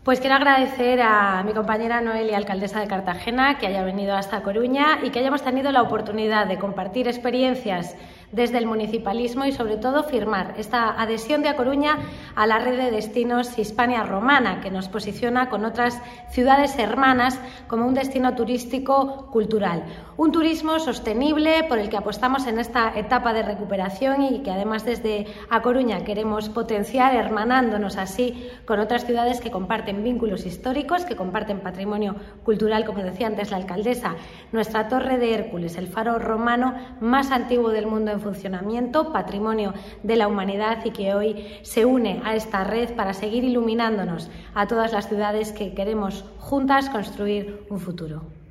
Pues quiero agradecer a mi compañera Noelia, alcaldesa de Cartagena, que haya venido hasta Coruña y que hayamos tenido la oportunidad de compartir experiencias desde el municipalismo y, sobre todo, firmar esta adhesión de A Coruña a la red de destinos Hispania Romana, que nos posiciona con otras ciudades hermanas como un destino turístico cultural. Un turismo sostenible por el que apostamos en esta etapa de recuperación y que, además, desde A Coruña queremos potenciar, hermanándonos así con otras ciudades que comparten vínculos históricos, que comparten patrimonio cultural, como decía antes la alcaldesa. Nuestra Torre de Hércules, el faro romano más antiguo del mundo en funcionamiento, patrimonio de la humanidad, y que hoy se une a esta red para seguir iluminándonos a todas las ciudades que queremos juntas construir un futuro.